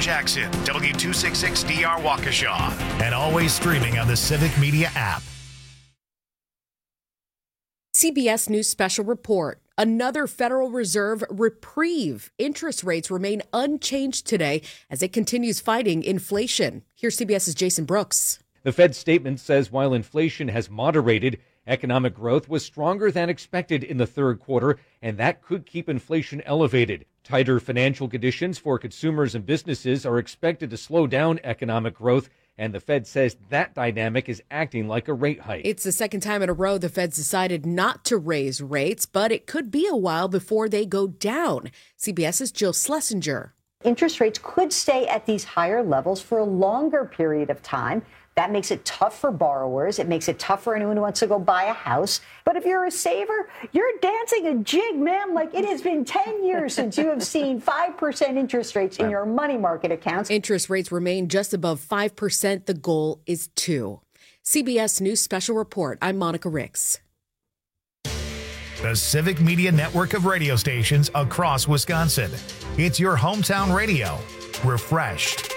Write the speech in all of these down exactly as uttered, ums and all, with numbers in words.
Jackson, W two sixty-six D R Waukesha, and always streaming on the Civic Media app. C B S News Special Report. Another Federal Reserve reprieve. Interest rates remain unchanged today as it continues fighting inflation. Here's CBS's Jason Brooks. The Fed's statement says while inflation has moderated, economic growth was stronger than expected in the third quarter, and that could keep inflation elevated. Tighter financial conditions for consumers and businesses are expected to slow down economic growth, and the Fed says that dynamic is acting like a rate hike. It's the second time in a row the Fed's decided not to raise rates, but it could be a while before they go down. CBS's Jill Schlesinger. Interest rates could stay at these higher levels for a longer period of time. That makes it tough for borrowers. It makes it tough for anyone who wants to go buy a house. But if you're a saver, you're dancing a jig, ma'am, like it has been ten years since you have seen five percent interest rates in your money market accounts. Interest rates remain just above five percent. The goal is two. C B S News Special Report. I'm Monica Ricks. The Civic Media network of radio stations across Wisconsin. It's your hometown radio. Refreshed.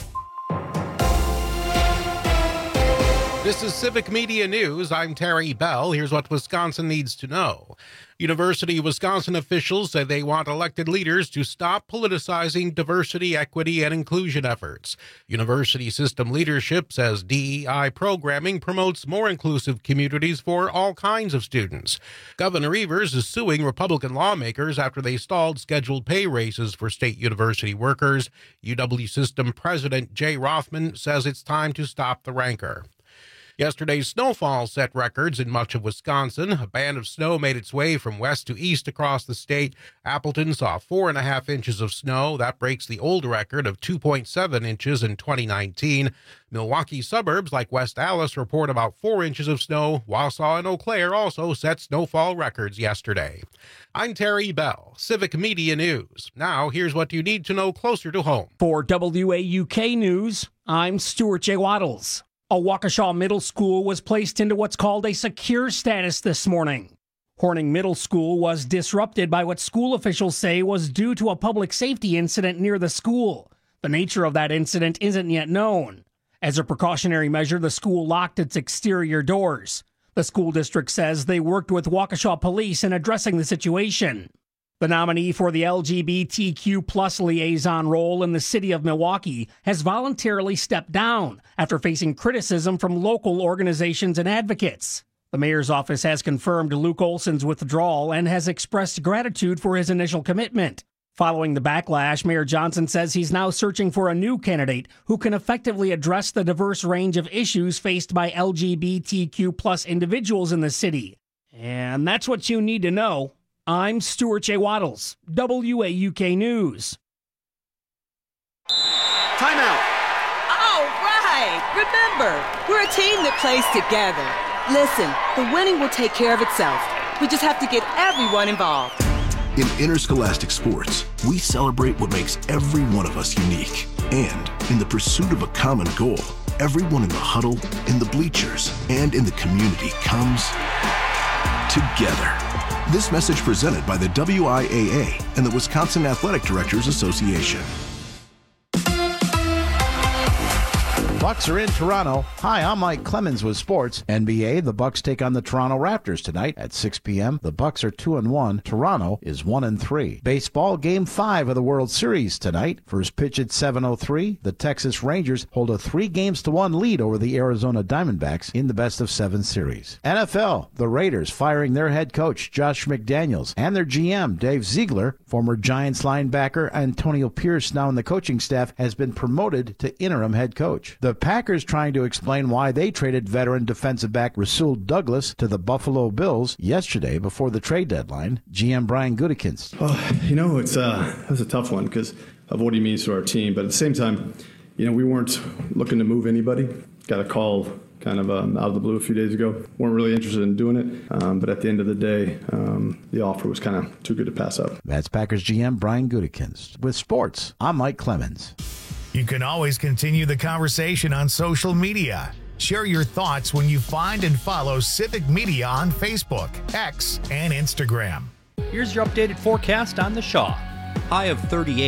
This is Civic Media News. I'm Terry Bell. Here's what Wisconsin needs to know. University of Wisconsin officials say they want elected leaders to stop politicizing diversity, equity, and inclusion efforts. University system leadership says D E I programming promotes more inclusive communities for all kinds of students. Governor Evers is suing Republican lawmakers after they stalled scheduled pay raises for state university workers. U W system president Jay Rothman says it's time to stop the rancor. Yesterday's snowfall set records in much of Wisconsin. A band of snow made its way from west to east across the state. Appleton saw four and a half inches of snow. That breaks the old record of two point seven inches in twenty nineteen. Milwaukee suburbs like West Allis report about four inches of snow. Wausau and Eau Claire also set snowfall records yesterday. I'm Terry Bell, Civic Media News. Now, here's what you need to know closer to home. For W A U K News, I'm Stuart J. Waddles. A Waukesha Middle School was placed into what's called a secure status this morning. Horning Middle School was disrupted by what school officials say was due to a public safety incident near the school. The nature of that incident isn't yet known. As a precautionary measure, the school locked its exterior doors. The school district says they worked with Waukesha police in addressing the situation. The nominee for the L G B T Q plus liaison role in the city of Milwaukee has voluntarily stepped down after facing criticism from local organizations and advocates. The mayor's office has confirmed Luke Olson's withdrawal and has expressed gratitude for his initial commitment. Following the backlash, Mayor Johnson says he's now searching for a new candidate who can effectively address the diverse range of issues faced by L G B T Q plus individuals in the city. And that's what you need to know. I'm Stuart J. Waddles, W A U K News. Timeout. All right. Remember, we're a team that plays together. Listen, the winning will take care of itself. We just have to get everyone involved. In interscholastic sports, we celebrate what makes every one of us unique. And in the pursuit of a common goal, everyone in the huddle, in the bleachers, and in the community comes together. This message presented by the W I A A and the Wisconsin Athletic Directors Association. Bucks are in Toronto. Hi, I'm Mike Clemens with sports. N B A, the Bucks take on the Toronto Raptors tonight at six p.m. The Bucks are two and one. Toronto is one and three. Baseball, Game five of the World Series tonight. First pitch at seven oh three. The Texas Rangers hold a three games to one lead over the Arizona Diamondbacks in the best of seven series. N F L, the Raiders firing their head coach, Josh McDaniels, and their G M, Dave Ziegler. Former Giants linebacker Antonio Pierce, now in the coaching staff, has been promoted to interim head coach. The Packers trying to explain why they traded veteran defensive back Rasul Douglas to the Buffalo Bills yesterday before the trade deadline. G M Brian Gutekunst. Oh, you know, it's uh, it was a tough one because of what he means to our team. But at the same time, you know, we weren't looking to move anybody. Got a call kind of um, out of the blue a few days ago. Weren't really interested in doing it. Um, but at the end of the day, um, the offer was kind of too good to pass up. That's Packers G M Brian Gutekunst. With sports, I'm Mike Clemens. You can always continue the conversation on social media. Share your thoughts when you find and follow Civic Media on Facebook, X, and Instagram. Here's your updated forecast on the Shaw. High of thirty-eight.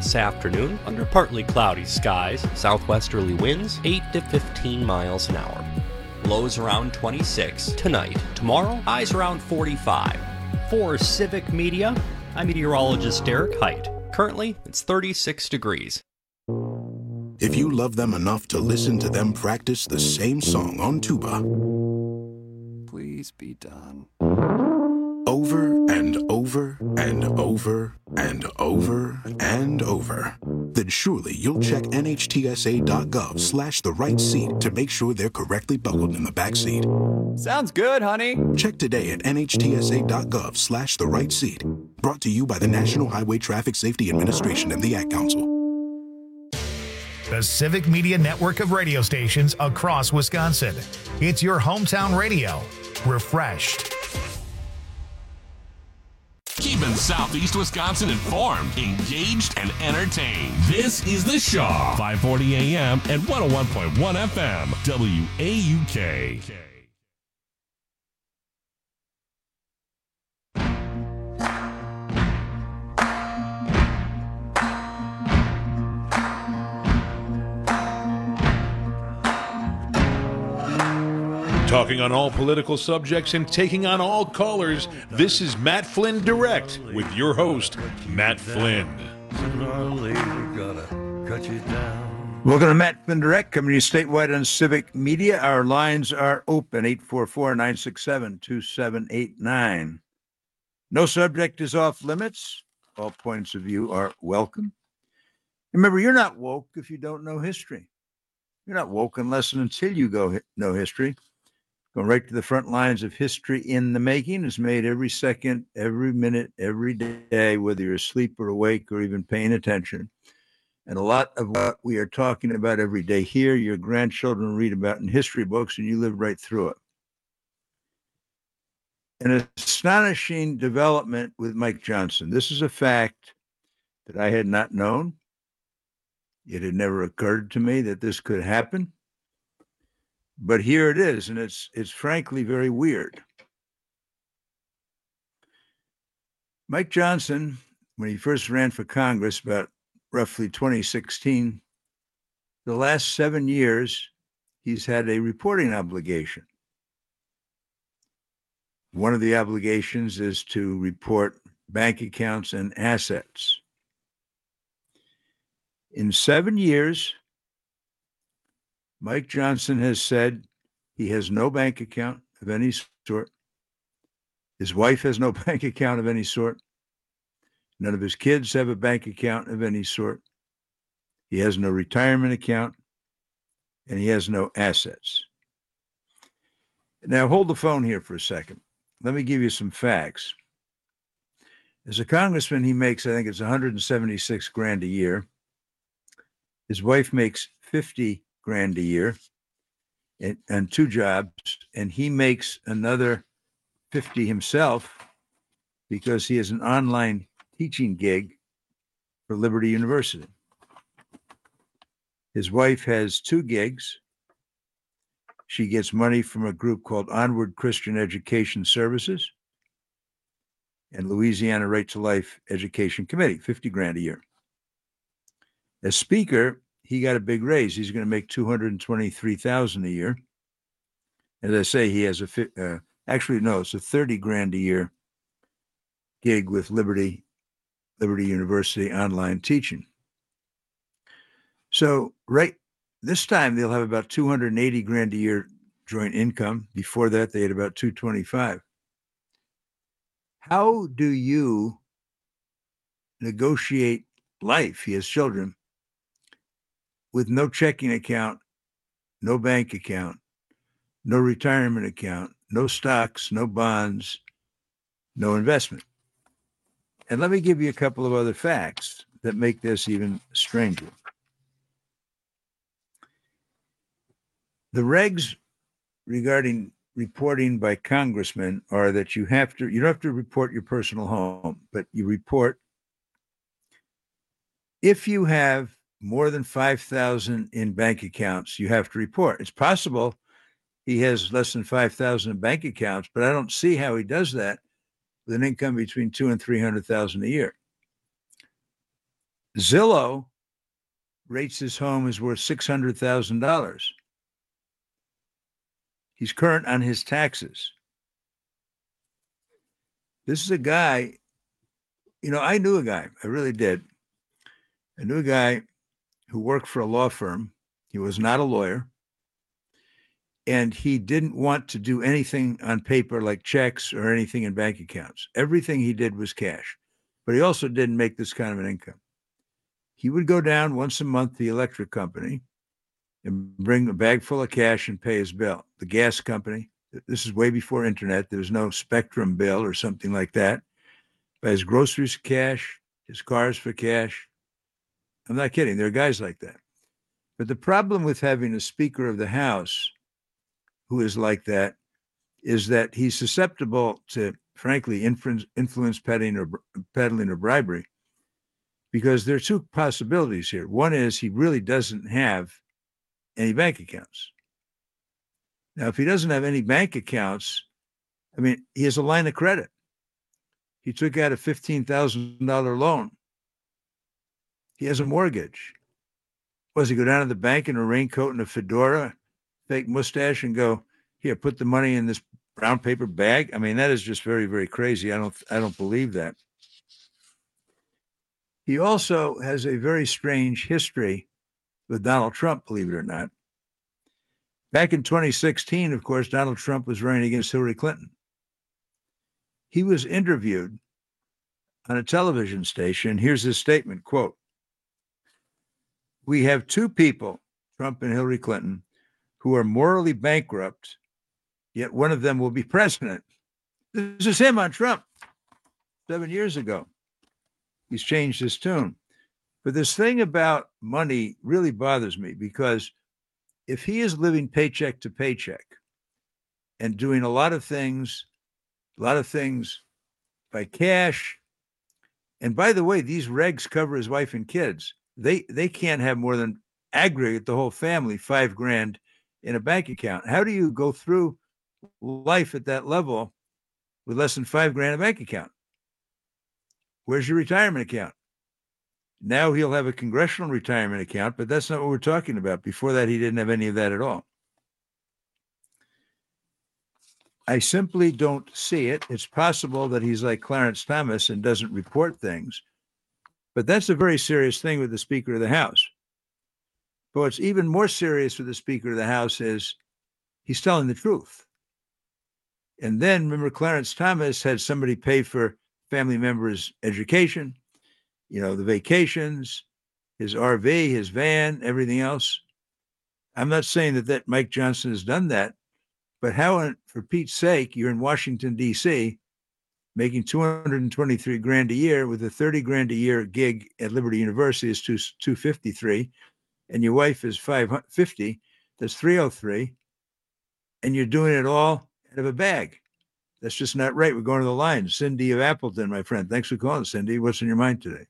This afternoon, under partly cloudy skies, southwesterly winds eight to fifteen miles an hour. Lows around twenty-six tonight. Tomorrow, highs around forty-five. For Civic Media, I'm meteorologist Derek Height. Currently, it's thirty-six degrees. If you love them enough to listen to them practice the same song on tuba, please be done. Over and over and over and over and over, then surely you'll check nhtsa.gov slash the right seat to make sure they're correctly buckled in the back seat. Sounds good, honey. Check today at nhtsa.gov slash the right seat. Brought to you by the National Highway Traffic Safety Administration and the Ad Council. The Civic Media network of radio stations across Wisconsin. It's your hometown radio. Refreshed. Keeping Southeast Wisconsin informed, engaged, and entertained. This is The Shaw, five forty A M and one oh one point one F M, W A U K. Talking on all political subjects and taking on all callers, this is Matt Flynn Direct with your host, Matt Flynn. Welcome to Matt Flynn Direct, coming to you statewide on Civic Media. Our lines are open, eight four four, nine six seven, two seven eight nine. No subject is off limits. All points of view are welcome. Remember, you're not woke if you don't know history. You're not woke unless and until you go know history. Going right to the front lines of history in the making is made every second, every minute, every day, whether you're asleep or awake or even paying attention. And a lot of what we are talking about every day here, your grandchildren read about in history books, and you live right through it. An astonishing development with Mike Johnson. This is a fact that I had not known. It had never occurred to me that this could happen. But here it is, and it's it's frankly very weird. Mike Johnson, when he first ran for Congress about roughly twenty sixteen, the last seven years, he's had a reporting obligation. One of the obligations is to report bank accounts and assets. In seven years, Mike Johnson has said he has no bank account of any sort. His wife has no bank account of any sort. None of his kids have a bank account of any sort. He has no retirement account, and he has no assets. Now, hold the phone here for a second. Let me give you some facts. As a congressman, he makes, I think it's one hundred seventy-six grand a year. His wife makes fifty grand a year and, and two jobs, and he makes another fifty himself because he has an online teaching gig for Liberty University. His wife has two gigs. She gets money from a group called Onward Christian Education Services and Louisiana Right to Life Education Committee, fifty grand a year. As Speaker, he got a big raise. He's going to make two hundred twenty-three thousand dollars a year. As I say, he has a, uh, actually, no, it's a thirty grand a year gig with Liberty, Liberty University online teaching. So right this time, they'll have about two hundred eighty grand a year joint income. Before that, they had about two hundred twenty-five. How do you negotiate life? He has children with no checking account, no bank account, no retirement account, no stocks, no bonds, no investment. And let me give you a couple of other facts that make this even stranger. The regs regarding reporting by congressmen are that you have to, you don't have to report your personal home, but you report if you have more than five thousand in bank accounts, you have to report. It's possible he has less than five thousand in bank accounts, but I don't see how he does that with an income between two and three hundred thousand a year. Zillow rates his home as worth six hundred thousand dollars. He's current on his taxes. This is a guy, you know, I knew a guy, I really did. I knew a guy who worked for a law firm. He was not a lawyer. And he didn't want to do anything on paper like checks or anything in bank accounts. Everything he did was cash. But he also didn't make this kind of an income. He would go down once a month to the electric company and bring a bag full of cash and pay his bill. The gas company, this is way before internet. There was no Spectrum bill or something like that. Buy his groceries for cash, his cars for cash. I'm not kidding. There are guys like that. But the problem with having a Speaker of the House who is like that is that he's susceptible to, frankly, influence, influence peddling or peddling or bribery, because there are two possibilities here. One is he really doesn't have any bank accounts. Now, if he doesn't have any bank accounts, I mean, he has a line of credit. He took out a fifteen thousand dollars loan. He has a mortgage. Was he go down to the bank in a raincoat and a fedora, fake mustache, and go, here, put the money in this brown paper bag? I mean, that is just very, very crazy. I don't, I don't believe that. He also has a very strange history with Donald Trump, believe it or not. Back in twenty sixteen, of course, Donald Trump was running against Hillary Clinton. He was interviewed on a television station. Here's his statement, quote, "We have two people, Trump and Hillary Clinton, who are morally bankrupt, yet one of them will be president." This is him on Trump seven years ago. He's changed his tune. But this thing about money really bothers me, because if he is living paycheck to paycheck and doing a lot of things, a lot of things by cash, and by the way, these regs cover his wife and kids. They they can't have more than aggregate the whole family, five grand in a bank account. How do you go through life at that level with less than five grand in a bank account? Where's your retirement account? Now he'll have a congressional retirement account, but that's not what we're talking about. Before that, he didn't have any of that at all. I simply don't see it. It's possible that he's like Clarence Thomas and doesn't report things, but that's a very serious thing with the Speaker of the House. But what's even more serious with the Speaker of the House is he's telling the truth. And then remember, Clarence Thomas had somebody pay for family members' education, you know, the vacations, his R V, his van, everything else. I'm not saying that, that Mike Johnson has done that, but how, for Pete's sake, you're in Washington, D C, making two hundred twenty-three grand a year with a thirty grand a year gig at Liberty University is two fifty-three, and your wife is five fifty, that's three oh three, and you're doing it all out of a bag. That's just not right. We're going to the line. Cindy of Appleton, my friend. Thanks for calling, Cindy. What's in your mind today?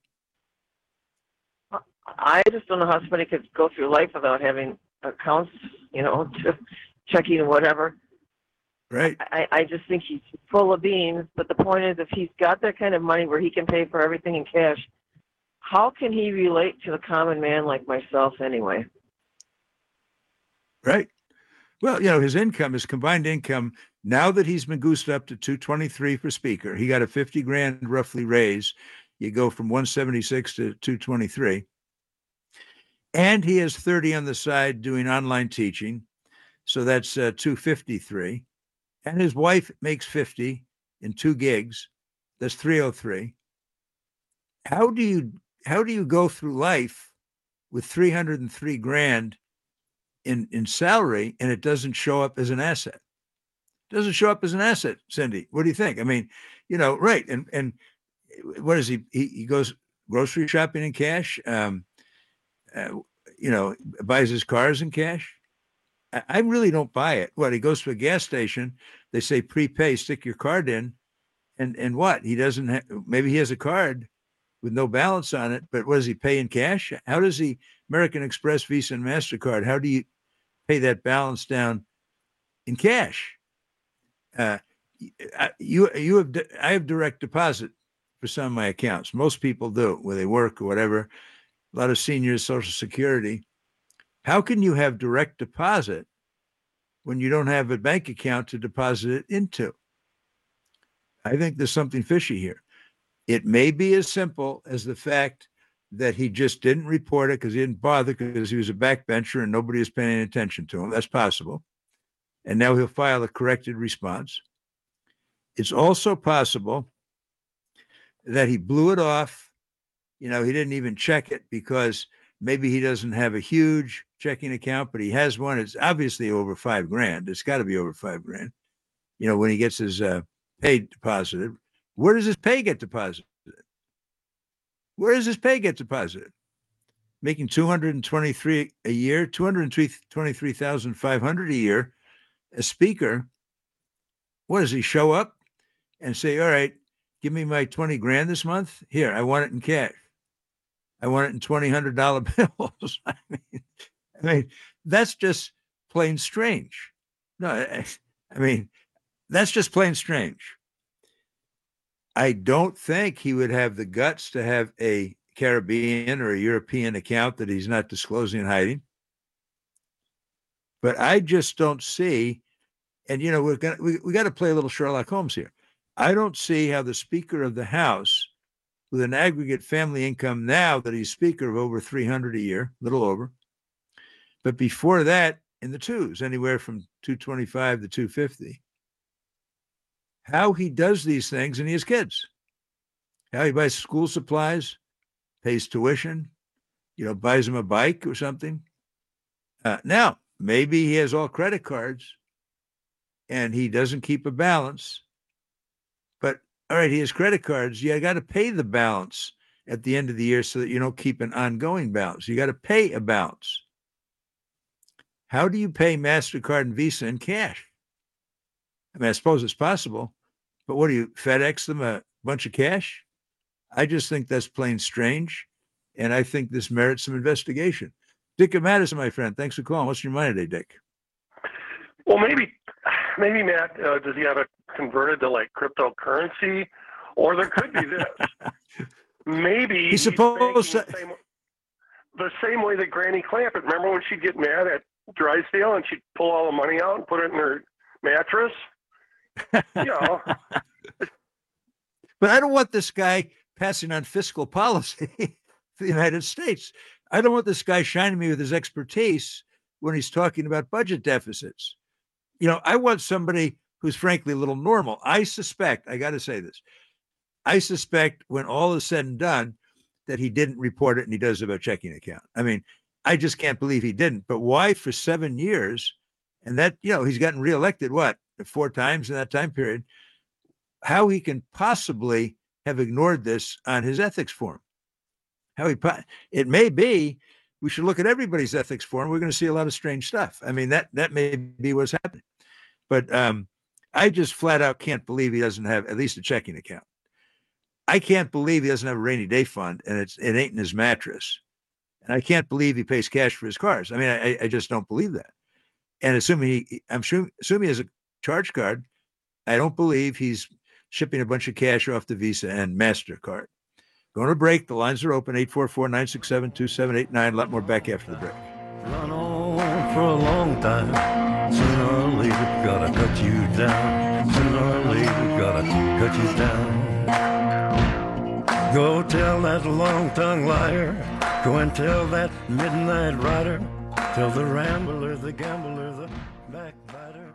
I just don't know how somebody could go through life without having accounts, you know, to checking or whatever. Right. I, I just think he's full of beans. But the point is, if he's got that kind of money where he can pay for everything in cash, how can he relate to the common man like myself anyway? Right. Well, you know, his income, his combined income, now that he's been goosed up to two twenty-three for Speaker, he got a fifty grand roughly raise. You go from one seventy-six to two twenty-three. And he has thirty on the side doing online teaching. So that's uh, two fifty-three. And his wife makes fifty in two gigs. That's three oh three. How do you, how do you go through life with three hundred three grand in, in salary and it doesn't show up as an asset? It doesn't show up as an asset, Cindy. What do you think? I mean, you know, right. And, and what is he? He, he goes grocery shopping in cash. Um, uh, you know, buys his cars in cash. I, I really don't buy it. What, he goes to a gas station, they say prepay, stick your card in, and and what? He doesn't have, maybe he has a card with no balance on it, but what does he pay in cash? How does he, American Express, Visa, and MasterCard, how do you pay that balance down in cash? Uh, you you have I have direct deposit for some of my accounts. Most people do, where they work or whatever. a lot of seniors, Social Security. How can you have direct deposit when you don't have a bank account to deposit it into? I think there's something fishy here. It may be as simple as the fact that he just didn't report it because he didn't bother because he was a backbencher and nobody was paying any attention to him. That's possible. And now he'll file a corrected response. It's also possible that he blew it off. You know, he didn't even check it because maybe he doesn't have a huge checking account, but he has one. It's obviously over five grand. It's got to be over five grand. You know, when he gets his uh, pay deposited, where does his pay get deposited? Where does his pay get deposited? Making two hundred twenty-three a year, two hundred twenty-three thousand five hundred a year, a speaker. What does he show up and say, all right, give me my twenty grand this month? Here, I want it in cash. I want it in twenty hundred dollar bills. I mean, I mean, that's just plain strange. No, I, I mean, that's just plain strange. I don't think he would have the guts to have a Caribbean or a European account that he's not disclosing and hiding. But I just don't see, and you know, we're gonna we, we got to play a little Sherlock Holmes here. I don't see how the Speaker of the House, with an aggregate family income now that he's Speaker of over three hundred a year, a little over, but before that in the twos, anywhere from two twenty-five to two fifty. How he does these things and he has kids. How he buys school supplies, pays tuition, you know, buys him a bike or something. Uh, now, maybe he has all credit cards and he doesn't keep a balance. But all right, he has credit cards. You got to pay the balance at the end of the year so that you don't keep an ongoing balance. You got to pay a balance. How do you pay MasterCard and Visa in cash? I mean, I suppose it's possible, but what do you FedEx them a bunch of cash? I just think that's plain strange, and I think this merits some investigation. Dick of Madison, my friend, thanks for calling. What's your mind today, Dick? Well, maybe, maybe Matt, uh, does he have it converted to like cryptocurrency, or there could be this. Maybe he's supposed he's to. The same, the same way that Granny Clampett. Remember when she'd get mad at Drysdale and she'd pull all the money out and put it in her mattress? You know. But I don't want this guy passing on fiscal policy for the United States. I don't want this guy shining me with his expertise when he's talking about budget deficits. You know, I want somebody who's frankly a little normal. I suspect, I got to say this, I suspect when all is said and done that he didn't report it and he does have a checking account. I mean, I just can't believe he didn't. But why for seven years? And that, you know, he's gotten reelected, what, four times in that time period. How he can possibly have ignored this on his ethics form. How he, it may be, we should look at everybody's ethics form. We're going to see a lot of strange stuff. I mean, that, that may be what's happening. But um, I just flat out can't believe he doesn't have at least a checking account. I can't believe he doesn't have a rainy day fund and it's, it ain't in his mattress. And I can't believe he pays cash for his cars. I mean, I, I just don't believe that. And assuming he, I'm sure, assuming he has a charge card, I don't believe he's shipping a bunch of cash off to Visa and MasterCard. Going to break. The lines are open, eight four four, nine six seven, two seven eight nine. A lot more back after the break. Run on for a long time. Sooner or later, gotta cut you down. Sooner or later, gotta cut you down. Go tell that long-tongued liar. Go and tell that midnight rider. Tell the rambler, the gambler, the backbiter.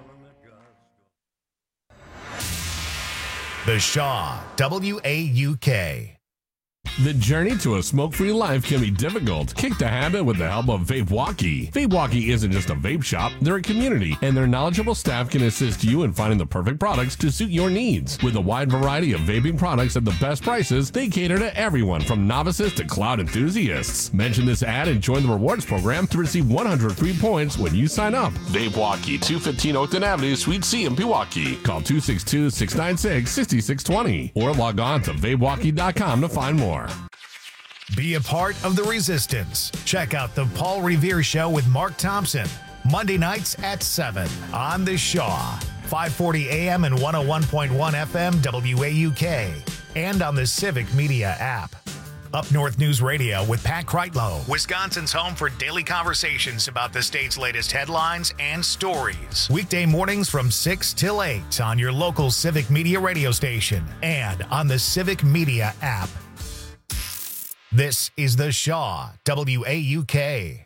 The Shaw, W A U K. The journey to a smoke-free life can be difficult. Kick the habit with the help of VapeWalkie. VapeWalkie isn't just a vape shop, they're a community, and their knowledgeable staff can assist you in finding the perfect products to suit your needs. With a wide variety of vaping products at the best prices, they cater to everyone from novices to cloud enthusiasts. Mention this ad and join the rewards program to receive one hundred free points when you sign up. VapeWalkie, two fifteen Oakton Avenue, Suite C in Pewaukee. Call two six two, six nine six, six six two zero or log on to vape walkie dot com to find more. Be a part of the resistance. Check out the Paul Revere Show with Mark Thompson, Monday nights at seven on The Shaw, five forty A M and one oh one point one F M W A U K, and on the Civic Media app. Up North News Radio with Pat Kreitlow, Wisconsin's home for daily conversations about the state's latest headlines and stories. Weekday mornings from six till eight on your local Civic Media radio station and on the Civic Media app. This is The Shaw, W A U K.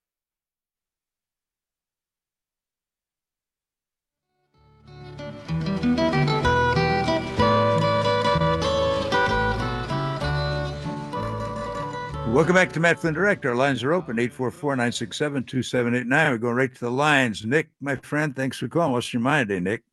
Welcome back to Matt Flynn Direct. Our lines are open, eight four four, nine six seven, two seven eight nine. We're going right to the lines. Nick, my friend, thanks for calling. What's your mind today, Nick?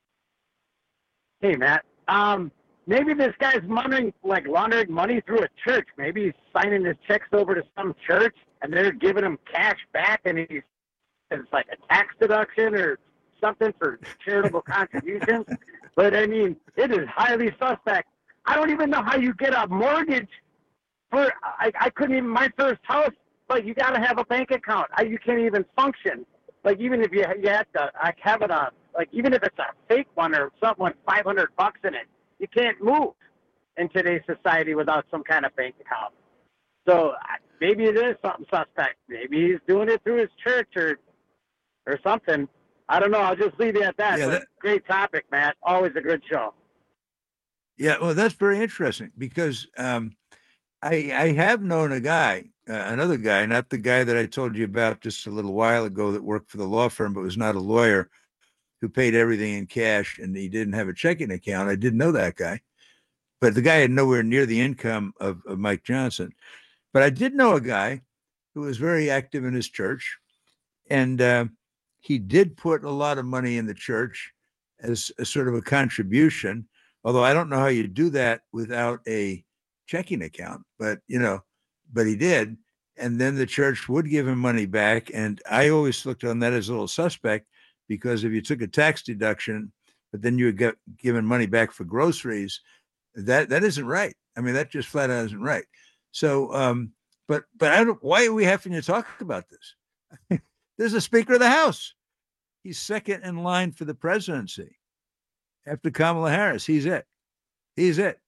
Hey, Matt. Um, maybe this guy's money, like laundering money through a church. Maybe he's signing his checks over to some church, and they're giving him cash back, and he's it's like a tax deduction or something for charitable contributions. But, I mean, it is highly suspect. I don't even know how you get a mortgage for, I, I couldn't even, my first house, like, you got to have a bank account. I, you can't even function. Like, even if you, you had to like, have it on, like, even if it's a fake one or something with five hundred bucks in it, you can't move in today's society without some kind of bank account. So maybe it is something suspect. Maybe he's doing it through his church or or something. I don't know. I'll just leave it at that. Yeah, But that- great topic, Matt. Always a good show. Yeah, well, that's very interesting because um, I I have known a guy, uh, another guy, not the guy that I told you about just a little while ago that worked for the law firm but was not a lawyer, who paid everything in cash and he didn't have a checking account. I didn't know that guy, but the guy had nowhere near the income of, of Mike Johnson. But I did know a guy who was very active in his church, and uh, he did put a lot of money in the church as a sort of a contribution. Although I don't know how you do that without a checking account, but you know, but he did. And then the church would give him money back. And I always looked on that as a little suspect, because if you took a tax deduction, but then you would get given money back for groceries, that that isn't right. I mean, that just flat out isn't right. So, um, but but I don't. Why are we having to talk about this? There's a Speaker of the House. He's second in line for the presidency after Kamala Harris. He's it. He's it.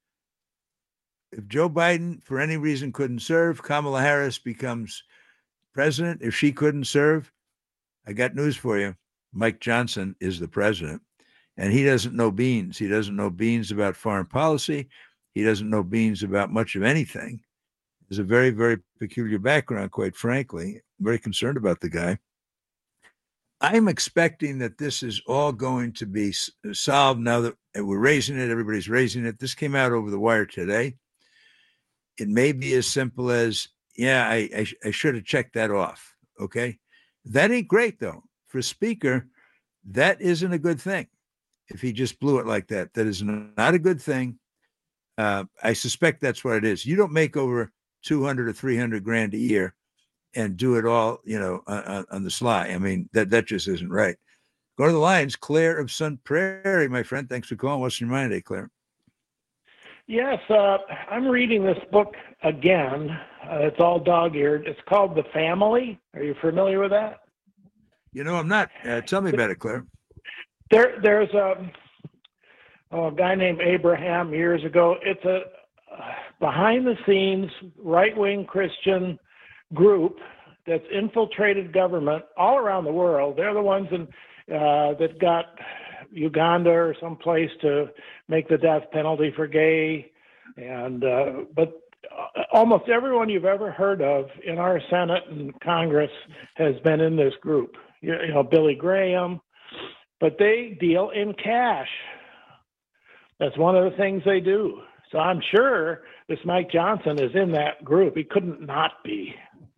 If Joe Biden, for any reason, couldn't serve, Kamala Harris becomes president. If she couldn't serve, I got news for you. Mike Johnson is the president, and he doesn't know beans. He doesn't know beans about foreign policy. He doesn't know beans about much of anything. There's a very, very peculiar background, quite frankly. I'm very concerned about the guy. I'm expecting that this is all going to be solved now that we're raising it. Everybody's raising it. This came out over the wire today. It may be as simple as, yeah, I, I, I should have checked that off. Okay. That ain't great, though. For a speaker, that isn't a good thing. If he just blew it like that, that is not a good thing. Uh, I suspect that's what it is. You don't make over two hundred or three hundred grand a year and do it all, you know, on, on the sly. I mean, that, that just isn't right. Go to the lines. Claire of Sun Prairie, my friend. Thanks for calling. What's in your mind today, Claire? Yes, uh, I'm reading this book again. Uh, it's all dog-eared. It's called The Family. Are you familiar with that? You know, I'm not. Uh, tell me about it, Claire. There, there's a, a guy named Abraham years ago. It's a uh, behind-the-scenes right-wing Christian group that's infiltrated government all around the world. They're the ones in, uh, that got Uganda or someplace to make the death penalty for gay, and uh, but almost everyone you've ever heard of in our Senate and Congress has been in this group. You, you know, Billy Graham, but they deal in cash. That's one of the things they do. So I'm sure this Mike Johnson is in that group. He couldn't not be.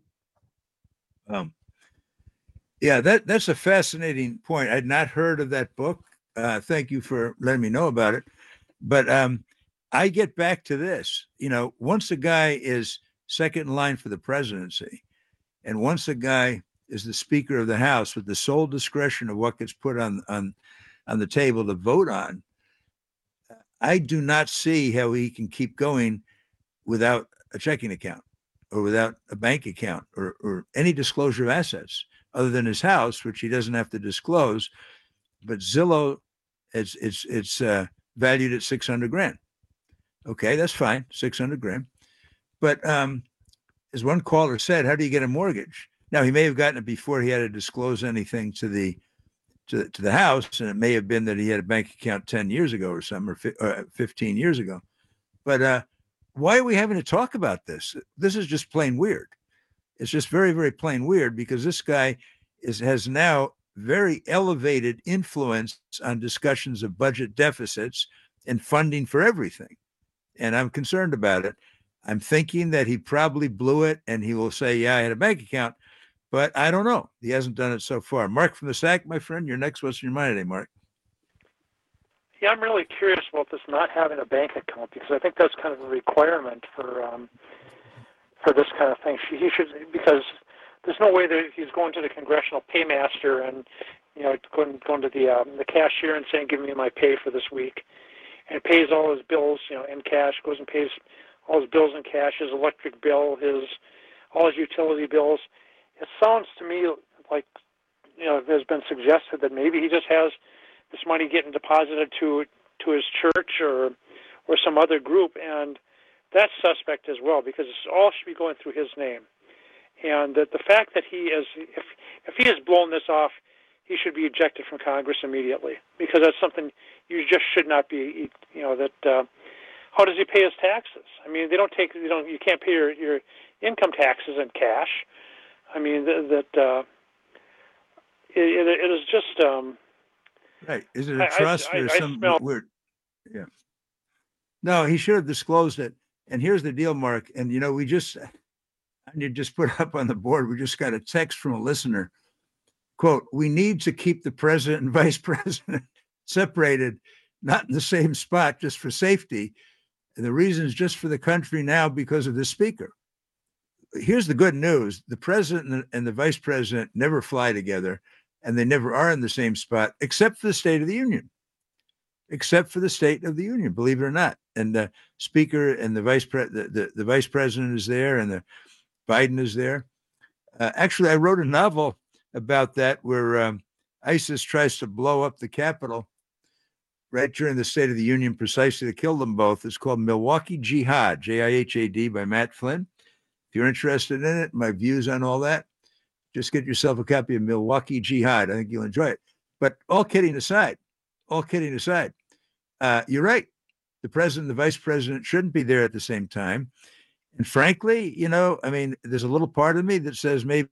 Um, yeah, that that's a fascinating point. I'd not heard of that book. Uh, thank you for letting me know about it. But um, I get back to this. You know, once a guy is second in line for the presidency, and once a guy is the Speaker of the House with the sole discretion of what gets put on on on the table to vote on, I do not see how he can keep going without a checking account or without a bank account or, or any disclosure of assets other than his house, which he doesn't have to disclose. But Zillow, it's it's it's uh, valued at six hundred grand. Okay, that's fine, six hundred grand. But um, as one caller said, how do you get a mortgage? Now, he may have gotten it before he had to disclose anything to the to, to the house, and it may have been that he had a bank account ten years ago or something, or, fi- or fifteen years ago. But uh, why are we having to talk about this? This is just plain weird. It's just very, very plain weird because this guy is has now very elevated influence on discussions of budget deficits and funding for everything. And I'm concerned about it. I'm thinking that he probably blew it and he will say, yeah, I had a bank account, but I don't know. He hasn't done it so far. Mark from the S A C, my friend, you're next. What's in your mind today, Mark? Yeah, I'm really curious about this not having a bank account because I think that's kind of a requirement for um, for this kind of thing. He should, because there's no way that he's going to the congressional paymaster and, you know, going, going to the um, the cashier and saying, give me my pay for this week. And pays all his bills, you know, in cash, goes and pays all his bills in cash, his electric bill, his all his utility bills. It sounds to me like, you know, there's been suggested that maybe he just has this money getting deposited to to his church or or some other group, and that's suspect as well because it all should be going through his name. And that the fact that he is, if if he has blown this off, he should be ejected from Congress immediately because that's something you just should not be. You know that. Uh, how does he pay his taxes? I mean, they don't take. You don't. You can't pay your, your income taxes in cash. I mean that. that uh, it, it is just. Um, right. Is it a trust I, I, or I some smell, weird? Yeah. No, he should have disclosed it. And here's the deal, Mark. And you know, we just. You just put up on the board. We just got a text from a listener. Quote, we need to keep the president and vice president separated, not in the same spot, just for safety. And the reason is just for the country now because of the speaker. Here's the good news. The president and the vice president never fly together, and they never are in the same spot, except for the State of the Union, except for the State of the Union, believe it or not. And the speaker and the vice pre- the, the, the vice president is there, and the Biden is there. Uh, actually, I wrote a novel about that where um, ISIS tries to blow up the Capitol right during the State of the Union precisely to kill them both. It's called Milwaukee Jihad, J I H A D by Matt Flynn. If you're interested in it, my views on all that, just get yourself a copy of Milwaukee Jihad. I think you'll enjoy it. But all kidding aside, all kidding aside, uh, you're right. The president and the vice president shouldn't be there at the same time. And frankly, you know, I mean, there's a little part of me that says maybe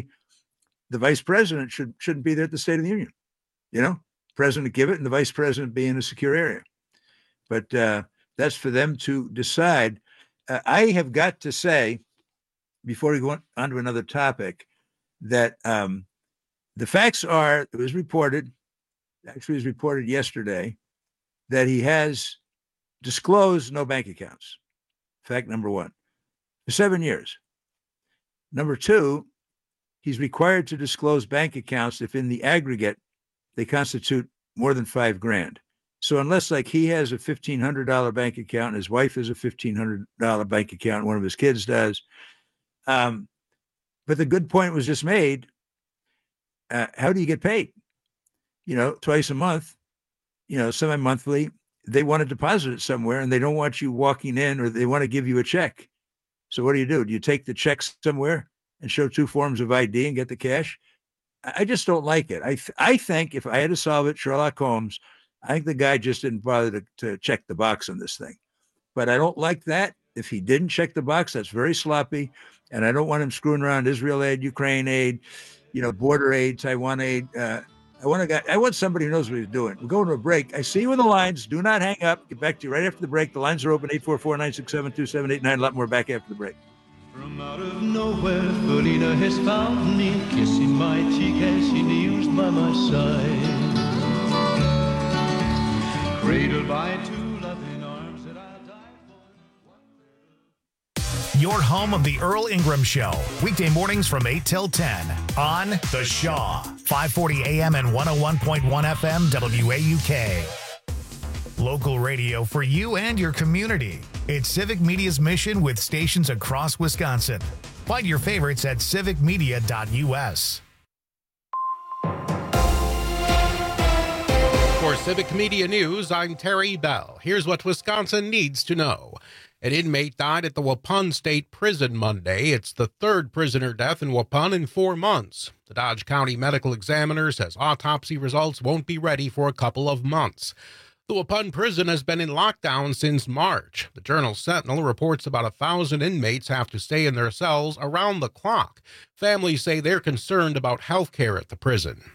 the vice president should, shouldn't be there at the State of the Union. You know, president give it and the vice president be in a secure area. But uh, that's for them to decide. Uh, I have got to say, before we go on to another topic, that um, the facts are, it was reported, actually it was reported yesterday, that he has disclosed no bank accounts. Fact number one. For seven years. Number two, he's required to disclose bank accounts if in the aggregate they constitute more than five grand. So unless like he has a fifteen hundred dollars bank account and his wife has a fifteen hundred dollars bank account, and one of his kids does. Um, but the good point was just made. Uh, how do you get paid? You know, twice a month, you know, semi-monthly, they want to deposit it somewhere and they don't want you walking in or they want to give you a check. So what do you do? Do you take the check somewhere and show two forms of I D and get the cash? I just don't like it. I th- I think if I had to solve it, Sherlock Holmes, I think the guy just didn't bother to, to check the box on this thing. But I don't like that. If he didn't check the box, that's very sloppy. And I don't want him screwing around Israel aid, Ukraine aid, you know, border aid, Taiwan aid. Uh, I want a guy, I want somebody who knows what he's doing. We're going to a break. I see you in the lines. Do not hang up. Get back to you right after the break. The lines are open, eight four four, nine six seven, two seven eight nine. A lot more back after the break. From out of nowhere, Felina has found me, kissing my cheek as she kneels by my side. Cradled by two loving arms that I'll die for. Your home of the Earl Ingram Show, weekday mornings from eight till ten on The Shaw, five forty A M and one oh one point one F M W A U K. Local radio for you and your community. It's Civic Media's mission with stations across Wisconsin. Find your favorites at civic media dot U S. For Civic Media News, I'm Terry Bell. Here's what Wisconsin needs to know. An inmate died at the Waupun State Prison Monday. It's the third prisoner death in Waupun in four months. The Dodge County Medical Examiner says autopsy results won't be ready for a couple of months. The Waupun prison has been in lockdown since March. The Journal Sentinel reports about a thousand inmates have to stay in their cells around the clock. Families say they're concerned about health care at the prison.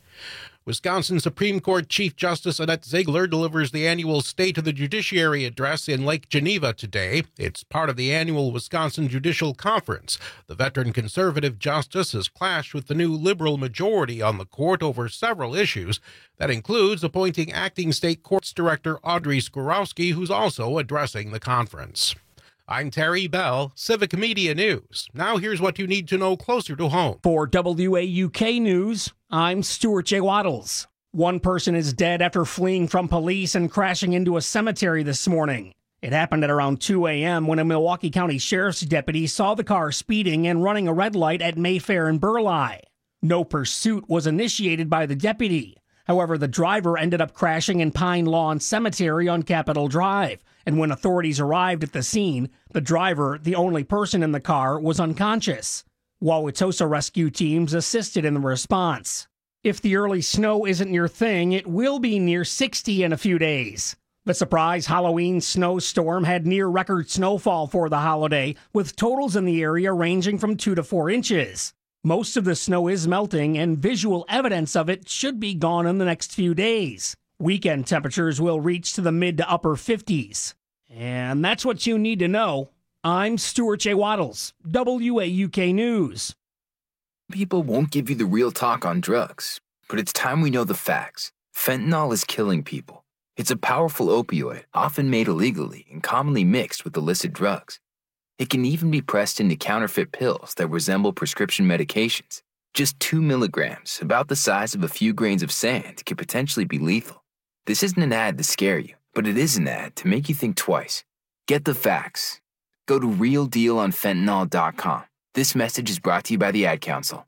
Wisconsin Supreme Court Chief Justice Annette Ziegler delivers the annual State of the Judiciary address in Lake Geneva today. It's part of the annual Wisconsin Judicial Conference. The veteran conservative justice has clashed with the new liberal majority on the court over several issues. That includes appointing acting state courts director Audrey Skorowski, who's also addressing the conference. I'm Terry Bell, Civic Media News. Now here's what you need to know closer to home. For W A U K News, I'm Stuart J. Waddles. One person is dead after fleeing from police and crashing into a cemetery this morning. It happened at around two a.m. when a Milwaukee County Sheriff's deputy saw the car speeding and running a red light at Mayfair and Burleigh. No pursuit was initiated by the deputy. However, the driver ended up crashing in Pine Lawn Cemetery on Capitol Drive, and when authorities arrived at the scene, the driver, the only person in the car, was unconscious. Wauwatosa rescue teams assisted in the response. If the early snow isn't your thing, it will be near sixty in a few days. The surprise Halloween snowstorm had near-record snowfall for the holiday, with totals in the area ranging from two to four inches. Most of the snow is melting, and visual evidence of it should be gone in the next few days. Weekend temperatures will reach to the mid to upper fifties. And that's what you need to know. I'm Stuart J. Waddles, W A U K News. People won't give you the real talk on drugs, but it's time we know the facts. Fentanyl is killing people. It's a powerful opioid, often made illegally and commonly mixed with illicit drugs. It can even be pressed into counterfeit pills that resemble prescription medications. Just two milligrams, about the size of a few grains of sand, could potentially be lethal. This isn't an ad to scare you, but it is an ad to make you think twice. Get the facts. Go to real deal on fentanyl dot com. This message is brought to you by the Ad Council.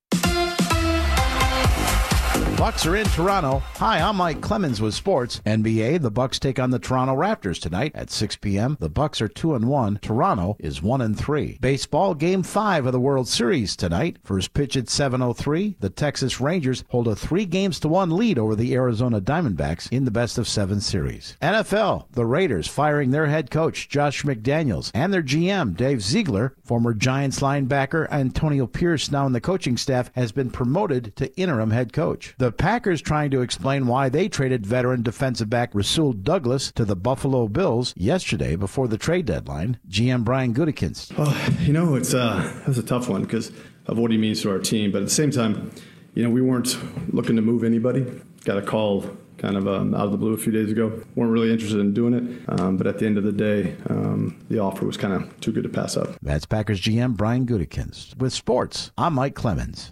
Bucks are in Toronto. Hi, I'm Mike Clemens with sports. N B A, the Bucks take on the Toronto Raptors tonight at six p.m. The Bucks are two and one. Toronto is one and three. Baseball, Game five of the World Series tonight. First pitch at seven oh three. The Texas Rangers hold a three games to one lead over the Arizona Diamondbacks in the best of seven series. N F L, the Raiders firing their head coach, Josh McDaniels, and their G M, Dave Ziegler. Former Giants linebacker Antonio Pierce, now in the coaching staff, has been promoted to interim head coach. The Packers trying to explain why they traded veteran defensive back Rasul Douglas to the Buffalo Bills yesterday before the trade deadline. G M Brian Gutekunst. Oh, you know, it's uh, that's a tough one because of what he means to our team. But at the same time, you know, we weren't looking to move anybody. Got a call kind of um, out of the blue a few days ago. Weren't really interested in doing it. Um, but at the end of the day, um, the offer was kind of too good to pass up. That's Packers G M Brian Gutekunst. With sports, I'm Mike Clemens.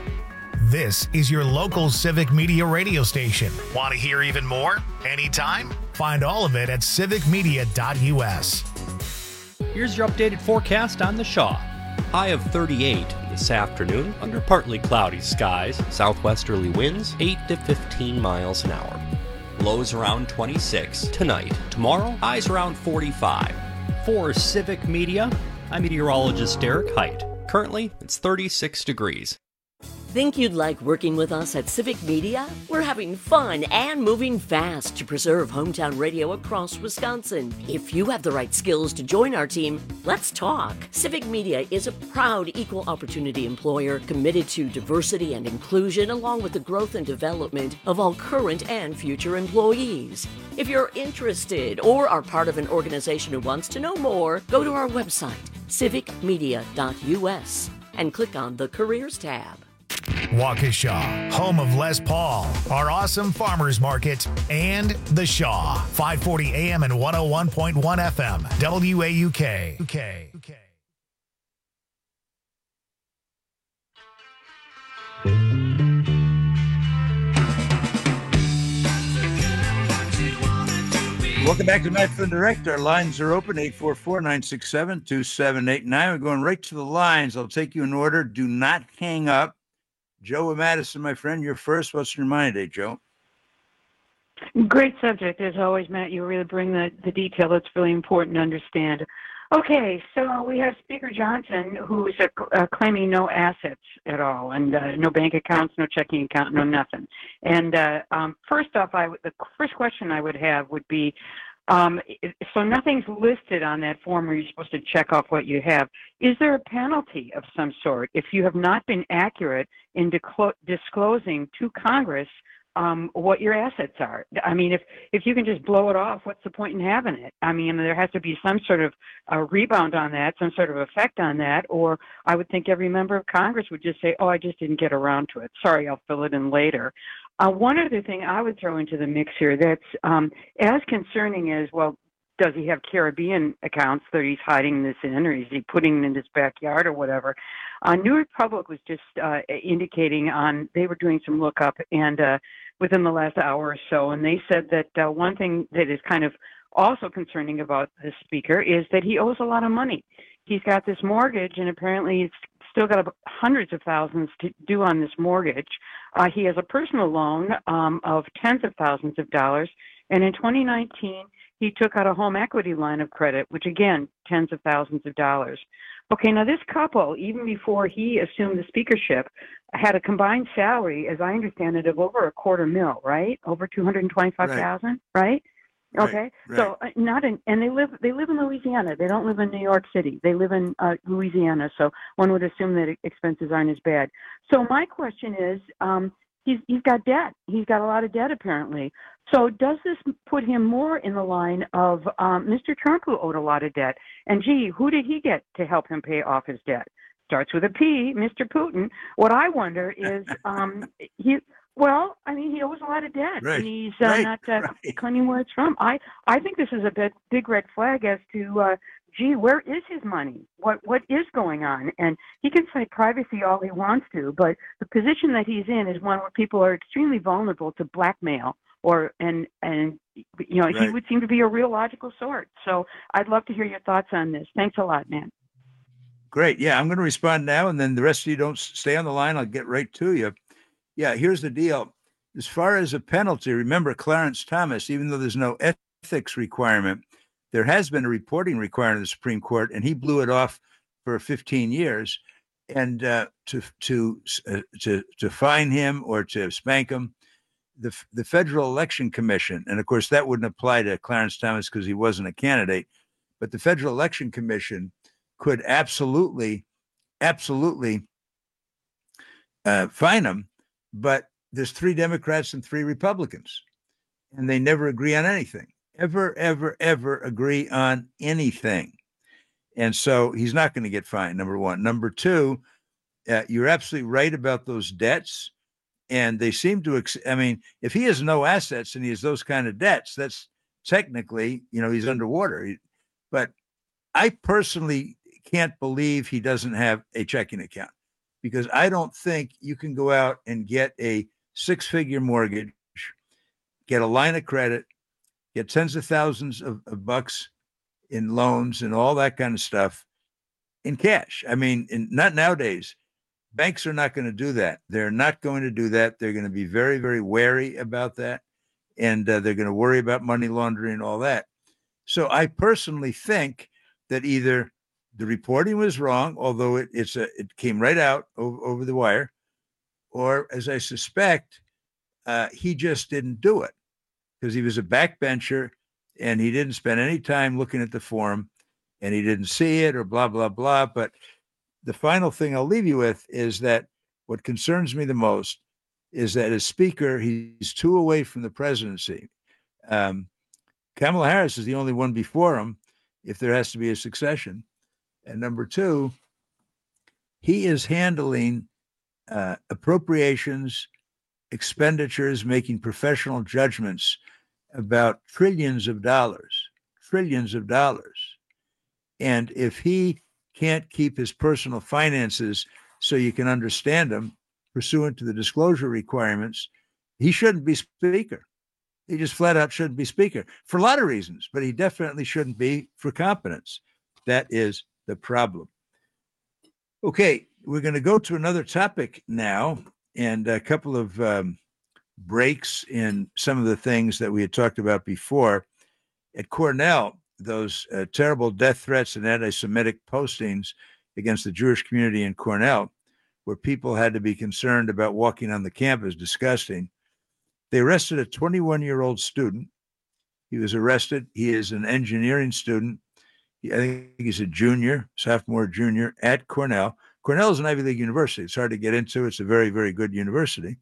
This is your local Civic Media radio station. Want to hear even more? Anytime? Find all of it at civic media dot u s. Here's your updated forecast on the Shaw. High of thirty-eight this afternoon under partly cloudy skies. Southwesterly winds eight to fifteen miles an hour. Lows around twenty-six tonight. Tomorrow, highs around forty-five. For Civic Media, I'm meteorologist Derek Height. Currently, it's thirty-six degrees. Think you'd like working with us at Civic Media? We're having fun and moving fast to preserve hometown radio across Wisconsin. If you have the right skills to join our team, let's talk. Civic Media is a proud equal opportunity employer committed to diversity and inclusion along with the growth and development of all current and future employees. If you're interested or are part of an organization who wants to know more, go to our website, civic media dot u s, and click on the Careers tab. Waukesha, home of Les Paul, our awesome farmers market, and The Shaw, five forty A M and one oh one point one F M, W A U K. U K. U K. Welcome back to Matt Flynn Direct. Our lines are open, eight four four, nine six seven, two seven eight nine. We're going right to the lines. I'll take you in order. Do not hang up. Joe Madison, my friend, you're first. What's your mind today, Joe? Great subject, as always, Matt. You really bring the, the detail that's really important to understand. Okay, so we have Speaker Johnson, who's uh, uh, claiming no assets at all, and uh, no bank accounts, no checking account, no nothing. And uh, um, first off, I w- the first question I would have would be, um, so nothing's listed on that form where you're supposed to check off what you have. Is there a penalty of some sort if you have not been accurate in declo- disclosing to Congress um, what your assets are? I mean, if, if you can just blow it off, what's the point in having it? I mean, there has to be some sort of uh, rebound on that, some sort of effect on that, or I would think every member of Congress would just say, oh, I just didn't get around to it. Sorry, I'll fill it in later. Uh, one other thing I would throw into the mix here that's um, as concerning as, well, does he have Caribbean accounts that he's hiding this in, or is he putting it in his backyard or whatever? Uh, New Republic was just uh, indicating on, they were doing some lookup and uh, within the last hour or so, and they said that uh, one thing that is kind of also concerning about the speaker is that he owes a lot of money. He's got this mortgage, and apparently he's still got about hundreds of thousands to do on this mortgage. Uh, he has a personal loan um, of tens of thousands of dollars, and in twenty nineteen, he took out a home equity line of credit, which again, tens of thousands of dollars. Okay, now this couple, even before he assumed the speakership, had a combined salary, as I understand it, of over a quarter mil, right? Over two hundred twenty-five thousand, right? right? Okay, right. so uh, not in, and they live they live in Louisiana. They don't live in New York City. They live in uh, Louisiana. So one would assume that expenses aren't as bad. So my question is, um, he's he's got debt. He's got a lot of debt apparently. So does this put him more in the line of um, Mister Trump, who owed a lot of debt? And gee, who did he get to help him pay off his debt? Starts with a P, Mister Putin. What I wonder is, um, he. Well, I mean, he owes a lot of debt, right. and he's uh, right. not uh, right. claiming where it's from. I, I think this is a big, big red flag as to, uh, gee, where is his money? What, what is going on? And he can cite privacy all he wants to, but the position that he's in is one where people are extremely vulnerable to blackmail, or and and you know, Right. he would seem to be a real logical sort. So I'd love to hear your thoughts on this. Thanks a lot, man. Great. Yeah, I'm going to respond now, and then the rest of you don't s- stay on the line. I'll get right to you. Yeah, here's the deal. As far as a penalty, remember Clarence Thomas, even though there's no ethics requirement, there has been a reporting requirement of the Supreme Court, and he blew it off for fifteen years. And uh, to to uh, to to fine him or to spank him, the the Federal Election Commission, and of course that wouldn't apply to Clarence Thomas because he wasn't a candidate, but the Federal Election Commission could absolutely, absolutely uh, fine him. But there's three Democrats and three Republicans, and they never agree on anything, ever, ever, ever agree on anything. And so he's not going to get fined, number one. Number two, uh, you're absolutely right about those debts. And they seem to, ex- I mean, if he has no assets and he has those kind of debts, that's technically, you know, he's underwater. He- But I personally can't believe he doesn't have a checking account, because I don't think you can go out and get a six-figure mortgage, get a line of credit, get tens of thousands of, of bucks in loans and all that kind of stuff in cash. I mean, in, not nowadays. Banks are not going to do that. They're not going to do that. They're going to be very, very wary about that, and uh, they're going to worry about money laundering and all that. So I personally think that either the reporting was wrong, although it it's a, it came right out over, over the wire, or as I suspect, uh, he just didn't do it because he was a backbencher and he didn't spend any time looking at the form, and he didn't see it or blah, blah, blah. But the final thing I'll leave you with is that what concerns me the most is that as speaker, he's two away from the presidency. Um, Kamala Harris is the only one before him if there has to be a succession. And number two, he is handling uh, appropriations, expenditures, making professional judgments about trillions of dollars, trillions of dollars. And if he can't keep his personal finances so you can understand them pursuant to the disclosure requirements, he shouldn't be speaker. He just flat out shouldn't be speaker for a lot of reasons, but he definitely shouldn't be for competence. That is the problem. Okay, we're going to go to another topic now, and a couple of um, breaks in some of the things that we had talked about before. At Cornell, those uh, terrible death threats and anti-Semitic postings against the Jewish community in Cornell, where people had to be concerned about walking on the campus, disgusting. They arrested a twenty-one-year-old student. He was arrested. He is an engineering student. He, I think he's a junior, sophomore, junior at Cornell. Cornell is an Ivy League university. It's hard to get into. It's a very, very good university.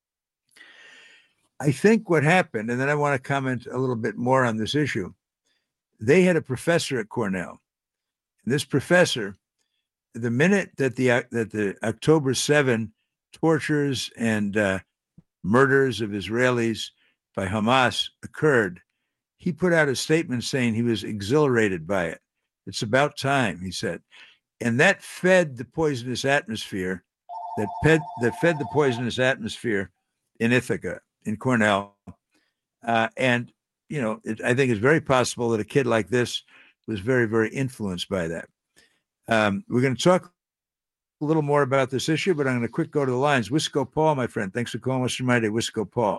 I think what happened, and then I want to comment a little bit more on this issue. They had a professor at Cornell. And this professor, the minute that the that the October seventh tortures and uh, murders of Israelis by Hamas occurred, he put out a statement saying he was exhilarated by it. It's about time, he said. And that fed the poisonous atmosphere, that fed, that fed the poisonous atmosphere in Ithaca, in Cornell. Uh, and, you know, it, I think it's very possible that a kid like this was very, very influenced by that. Um, we're going to talk a little more about this issue, but I'm going to quick go to the lines. Wisco Paul, my friend. Thanks for calling. What's your mind, Wisco Paul?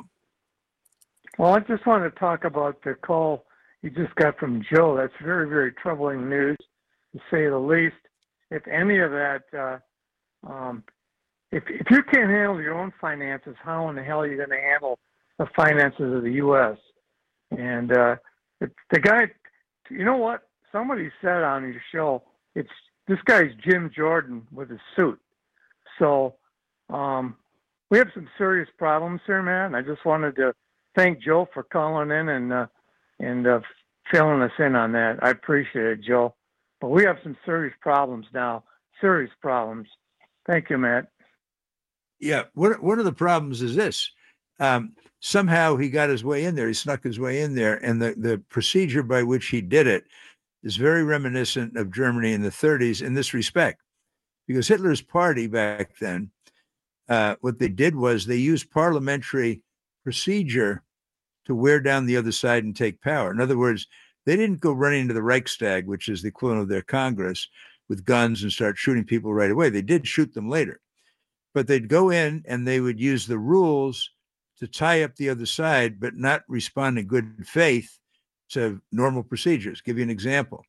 Well, I just want to talk about the call you just got from Joe. That's very, very troubling news, to say the least. If any of that, uh, um, if if you can't handle your own finances, how in the hell are you going to handle the finances of the U S? And uh, the, the guy, you know what? Somebody said on your show, it's this guy's Jim Jordan with his suit. So um, we have some serious problems here, man. I just wanted to thank Joe for calling in and uh, and uh, filling us in on that. I appreciate it, Joe. But we have some serious problems now. Serious problems. Thank you, Matt. Yeah. One, one of the problems is this. Um, somehow he got his way in there. He snuck his way in there. And the, the procedure by which he did it is very reminiscent of Germany in the thirties in this respect. Because Hitler's party back then, uh, what they did was they used parliamentary procedure to wear down the other side and take power. In other words, they didn't go running into the Reichstag, which is the equivalent of their Congress, with guns and start shooting people right away. They did shoot them later. But they'd go in and they would use the rules to tie up the other side, but not respond in good faith to normal procedures. Give you an example.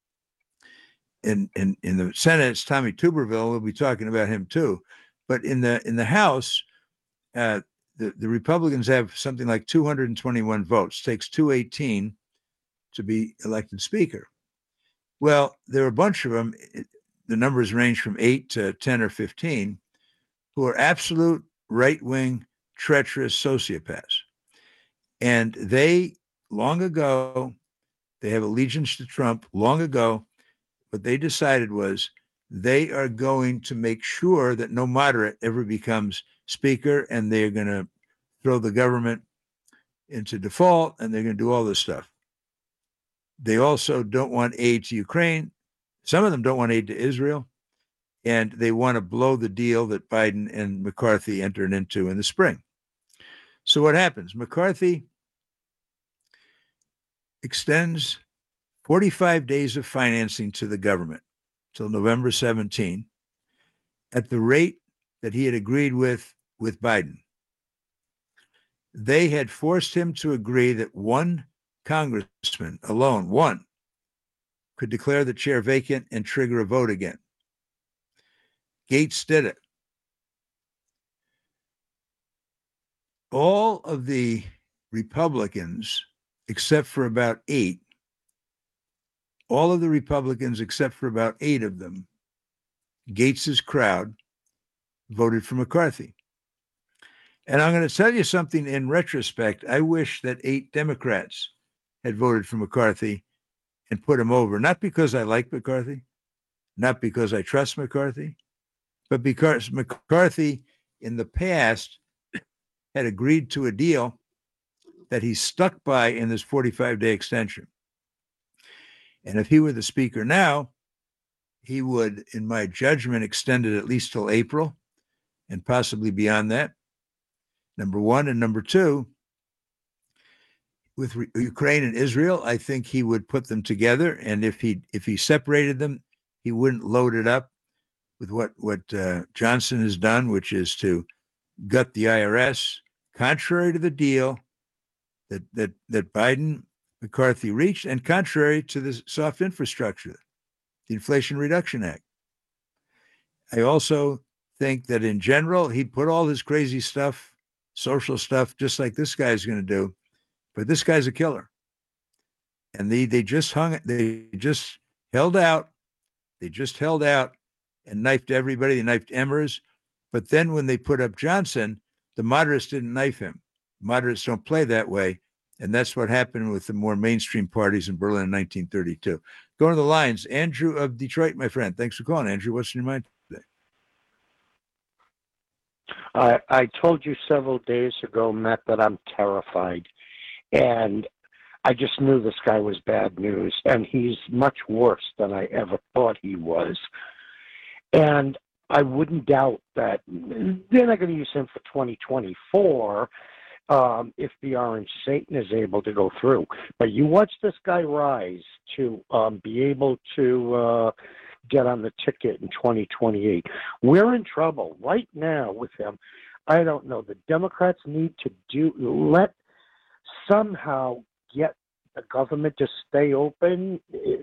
In, in, in the Senate, it's Tommy Tuberville. We'll be talking about him too. But in the in the House, uh, the, the Republicans have something like two hundred twenty-one votes. Takes two eighteen to be elected speaker. Well, there are a bunch of them. The numbers range from eight to ten or fifteen, who are absolute right-wing, treacherous sociopaths. And they, long ago, they have allegiance to Trump. Long ago, what they decided was they are going to make sure that no moderate ever becomes speaker, and they're going to throw the government into default, and they're going to do all this stuff. They also don't want aid to Ukraine. Some of them don't want aid to Israel. And they want to blow the deal that Biden and McCarthy entered into in the spring. So what happens? McCarthy extends forty-five days of financing to the government till November seventeenth at the rate that he had agreed with with Biden. They had forced him to agree that one congressman alone, one, could declare the chair vacant and trigger a vote again. Gates did it. All of the Republicans, except for about eight, all of the Republicans, except for about eight of them, Gates's crowd, voted for McCarthy. And I'm going to tell you something in retrospect. I wish that eight Democrats had voted for McCarthy and put him over, not because I like McCarthy, not because I trust McCarthy, but because McCarthy in the past had agreed to a deal that he stuck by in this forty-five day extension. And if he were the speaker now, he would, in my judgment, extend it at least till April and possibly beyond that. Number one. And number two, with Ukraine and Israel, I think he would put them together. And if he if he separated them, he wouldn't load it up with what, what uh, Johnson has done, which is to gut the I R S, contrary to the deal that that that Biden McCarthy reached, and contrary to the soft infrastructure, the Inflation Reduction Act. I also think that in general, he'd put all his crazy stuff, social stuff, just like this guy's going to do. But this guy's a killer. And they, they just hung, they just held out. They just held out and knifed everybody. They knifed Emmers. But then when they put up Johnson, the moderates didn't knife him. Moderates don't play that way. And that's what happened with the more mainstream parties in Berlin in nineteen thirty-two. Going to the lines, Andrew of Detroit, my friend. Thanks for calling, Andrew. What's in your mind today? I, I told you several days ago, Matt, that I'm terrified. And I just knew this guy was bad news. And he's much worse than I ever thought he was. And I wouldn't doubt that they're not going to use him for twenty twenty-four um, if the Orange Satan is able to go through. But you watch this guy rise to um, be able to uh, get on the ticket in twenty twenty-eight. We're in trouble right now with him. I don't know. The Democrats need to do let somehow get the government to stay open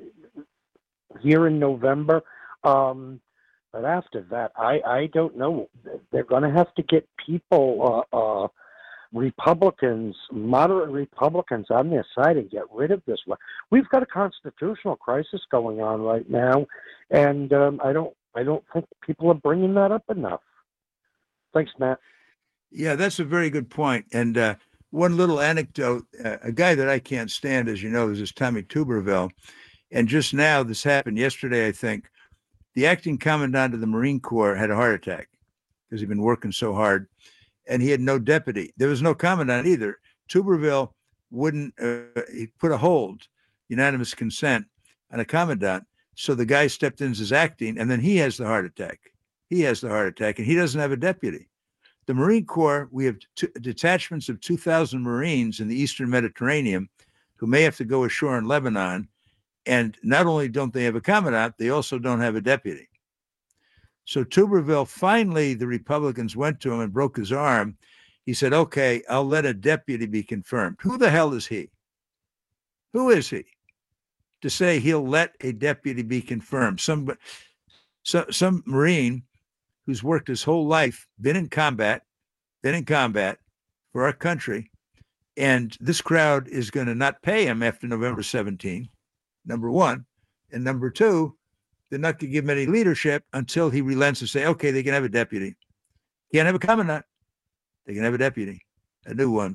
here in November. Um, But after that, I, I don't know. They're going to have to get people, uh, uh, Republicans, moderate Republicans on their side and get rid of this. We've got a constitutional crisis going on right now, and um, I don't I don't think people are bringing that up enough. Thanks, Matt. Yeah, that's a very good point. And uh, one little anecdote, uh, a guy that I can't stand, as you know, is this Tommy Tuberville. And just now, this happened yesterday, I think. The acting commandant of the Marine Corps had a heart attack because he'd been working so hard, and he had no deputy. There was no commandant either. Tuberville wouldn't uh, he put a hold, unanimous consent, on a commandant. So the guy stepped in as acting, and then he has the heart attack. He has the heart attack, and he doesn't have a deputy. The Marine Corps, we have two, detachments of two thousand Marines in the Eastern Mediterranean who may have to go ashore in Lebanon. And not only don't they have a commandant, they also don't have a deputy. So Tuberville, finally, the Republicans went to him and broke his arm. He said, okay, I'll let a deputy be confirmed. Who the hell is he? Who is he to say he'll let a deputy be confirmed? Some, so, some Marine who's worked his whole life, been in combat, been in combat for our country, and this crowd is going to not pay him after November seventeenth. Number one. And number two, they're not going to give him any leadership until he relents and say, okay, they can have a deputy. Can't have a commandant. They can have a deputy, a new one.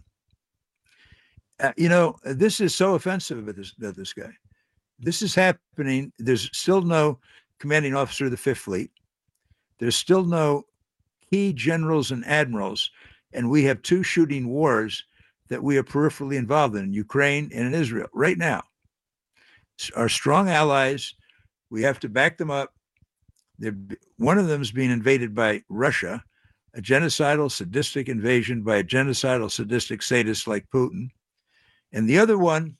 Uh, you know, this is so offensive of this, of this guy. This is happening. There's still no commanding officer of the Fifth Fleet. There's still no key generals and admirals. And we have two shooting wars that we are peripherally involved in, in Ukraine and in Israel right now. Our strong allies, we have to back them up. They're, one of them is being invaded by Russia, a genocidal, sadistic invasion by a genocidal, sadistic sadist like Putin. And the other one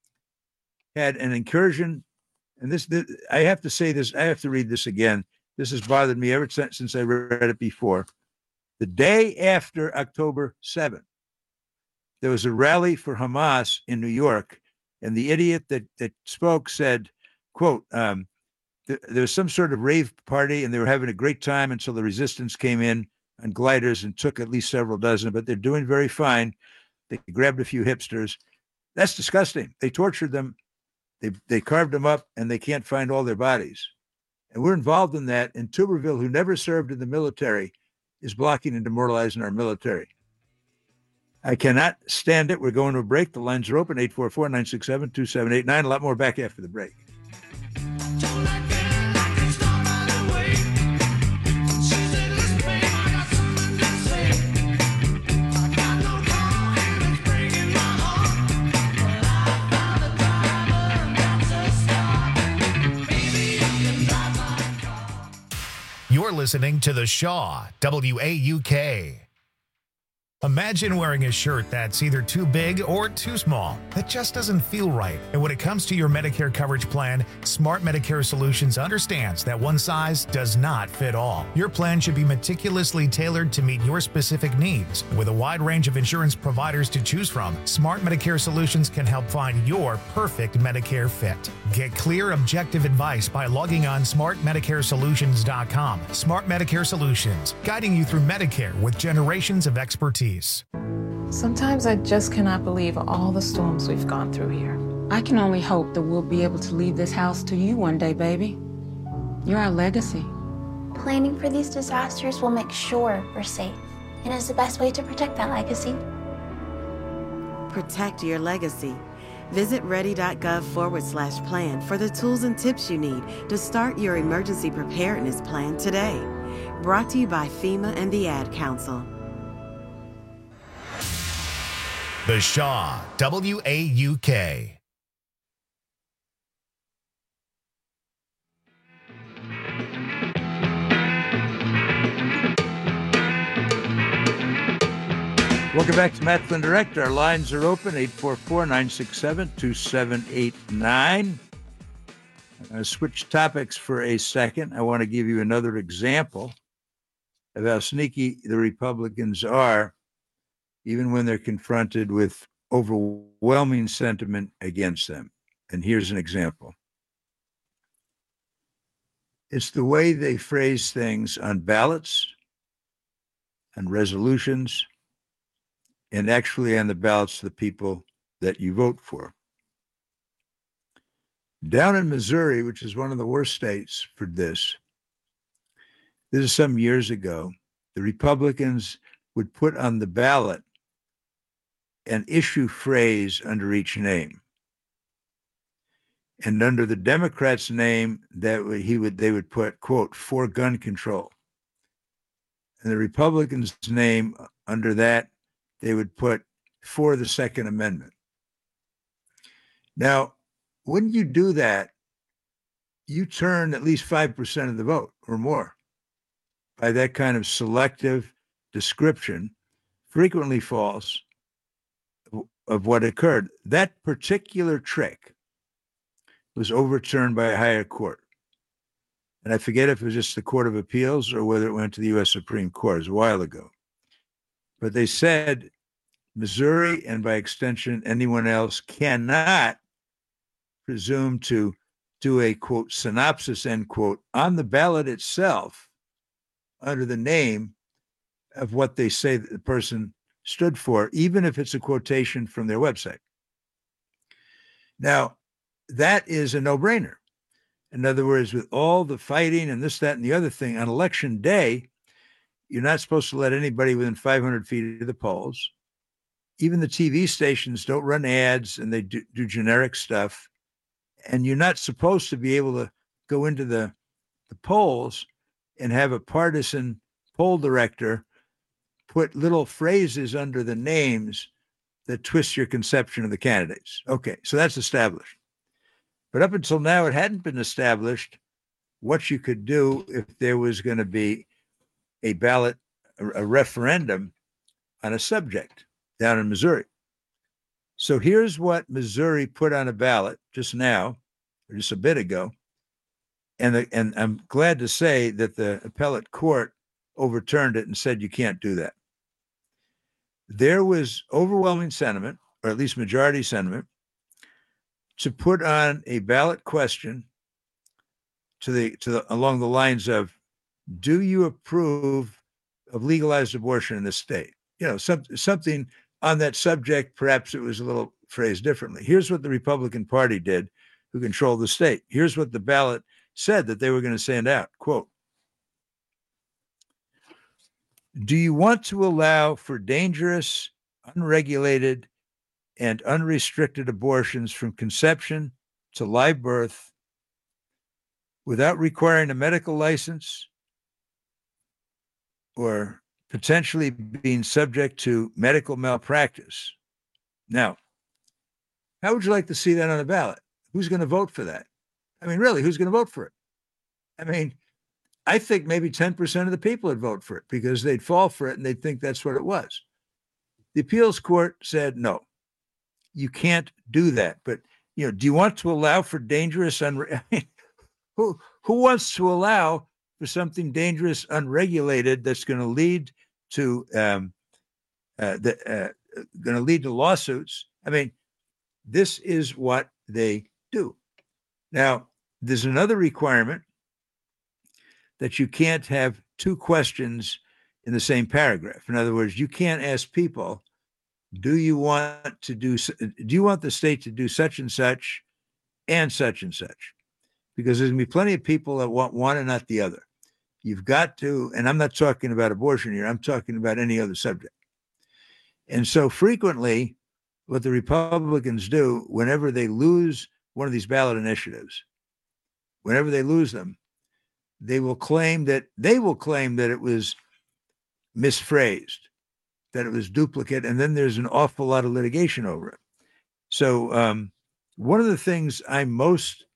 had an incursion. And this, this, I have to say this, I have to read this again. This has bothered me ever since, since I read it before. The day after October seventh, there was a rally for Hamas in New York. And the idiot that, that spoke said, quote, um, th- there was some sort of rave party and they were having a great time until the resistance came in on gliders and took at least several dozen, but they're doing very fine. They grabbed a few hipsters. That's disgusting. They tortured them. They, they carved them up and they can't find all their bodies. And we're involved in that. And Tuberville, who never served in the military, is blocking and demoralizing our military. I cannot stand it. We're going to a break. The lines are open, eight four four, nine six seven, two seven eight nine. A lot more back after the break. You're listening to The Shaw, W A U K. Imagine wearing a shirt that's either too big or too small. That just doesn't feel right. And when it comes to your Medicare coverage plan, Smart Medicare Solutions understands that one size does not fit all. Your plan should be meticulously tailored to meet your specific needs. With a wide range of insurance providers to choose from, Smart Medicare Solutions can help find your perfect Medicare fit. Get clear, objective advice by logging on smart medicare solutions dot com. Smart Medicare Solutions, guiding you through Medicare with generations of expertise. Sometimes I just cannot believe all the storms we've gone through here. I can only hope that we'll be able to leave this house to you one day, baby. You're our legacy. Planning for these disasters will make sure we're safe, and is the best way to protect that legacy. Protect your legacy. Visit ready.gov forward slash plan for the tools and tips you need to start your emergency preparedness plan today. Brought to you by FEMA and the Ad Council. The Shaw, W A U K. Welcome back to Matt Flynn Direct. Our lines are open, eight four four, nine six seven, two seven eight nine. I'm going to switch topics for a second. I want to give you another example of how sneaky the Republicans are, even when they're confronted with overwhelming sentiment against them. And here's an example. It's the way they phrase things on ballots, on resolutions, and actually on the ballots of the people that you vote for. Down in Missouri, which is one of the worst states for this, this is some years ago, the Republicans would put on the ballot an issue phrase under each name. And under the Democrats' name, that he would they would put, quote, for gun control. And the Republicans' name under that, they would put for the Second Amendment. Now, when you do that, you turn at least five percent of the vote or more by that kind of selective description, frequently false, of what occurred. That particular trick was overturned by a higher court. And I forget if it was just the Court of Appeals or whether it went to the U S Supreme Court. It was a while ago. But they said Missouri, and by extension, anyone else, cannot presume to do a, quote, synopsis, end quote, on the ballot itself under the name of what they say that the person stood for, even if it's a quotation from their website. Now, that is a no-brainer. In other words, with all the fighting and this, that, and the other thing, on election day, you're not supposed to let anybody within five hundred feet of the polls. Even the T V stations don't run ads, and they do, do generic stuff. And you're not supposed to be able to go into the, the polls and have a partisan poll director put little phrases under the names that twist your conception of the candidates. Okay, so that's established. But up until now, it hadn't been established what you could do if there was going to be a ballot, a referendum on a subject down in Missouri. So here's what Missouri put on a ballot just now, or just a bit ago. And, the, and I'm glad to say that the appellate court overturned it and said you can't do that. There was overwhelming sentiment, or at least majority sentiment, to put on a ballot question to the to the along the lines of, do you approve of legalized abortion in this state? You know, some, something on that subject. Perhaps it was a little phrased differently. Here's what the Republican Party did, who controlled the state. Here's what the ballot said that they were going to send out, quote, do you want to allow for dangerous, unregulated, and unrestricted abortions from conception to live birth without requiring a medical license or potentially being subject to medical malpractice? Now, how would you like to see that on a ballot? Who's going to vote for that? I mean, really, who's going to vote for it? I mean, I think maybe ten percent of the people would vote for it because they'd fall for it and they'd think that's what it was. The appeals court said, no, you can't do that. But, you know, do you want to allow for dangerous, unre- I mean, who, who wants to allow for something dangerous, unregulated that's going to lead to, um, uh, the, uh, going to lead to lawsuits? I mean, this is what they do. Now, there's another requirement that you can't have two questions in the same paragraph. In other words, you can't ask people, do you want to do, do you want the state to do such and such and such and such? Because there's going to be plenty of people that want one and not the other. You've got to, and I'm not talking about abortion here, I'm talking about any other subject. And so frequently, what the Republicans do whenever they lose one of these ballot initiatives, whenever they lose them, they will claim that they will claim that it was misphrased, that it was duplicate, and then there's an awful lot of litigation over it. So um, one of the things I'm most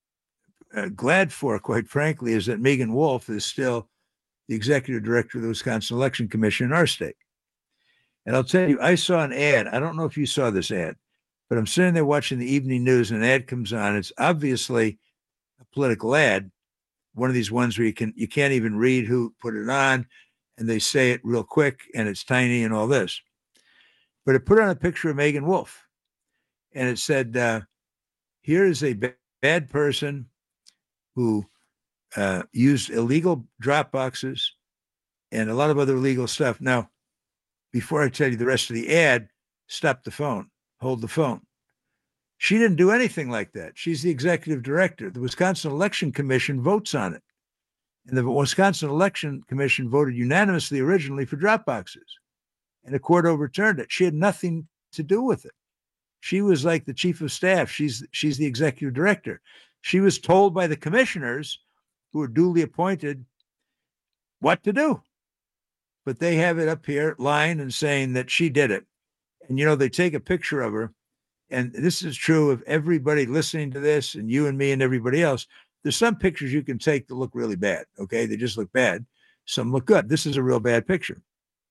uh, glad for, quite frankly, is that Megan Wolf is still the executive director of the Wisconsin Election Commission in our state. And I'll tell you, I saw an ad. I don't know if you saw this ad, but I'm sitting there watching the evening news and an ad comes on. It's obviously a political ad, one of these ones where you can you can't even read who put it on, and they say it real quick and it's tiny and all this. But it put on a picture of Megan Wolf, and it said, uh, here is a b- bad person who uh, used illegal drop boxes and a lot of other illegal stuff. Now, before I tell you the rest of the ad, stop the phone, hold the phone. She didn't do anything like that. She's the executive director. The Wisconsin Election Commission votes on it. And the Wisconsin Election Commission voted unanimously originally for drop boxes. And the court overturned it. She had nothing to do with it. She was like the chief of staff. She's, she's the executive director. She was told by the commissioners, who were duly appointed, what to do. But they have it up here lying and saying that she did it. And, you know, they take a picture of her. And this is true of everybody listening to this, and you and me and everybody else. There's some pictures you can take that look really bad. Okay. They just look bad. Some look good. This is a real bad picture.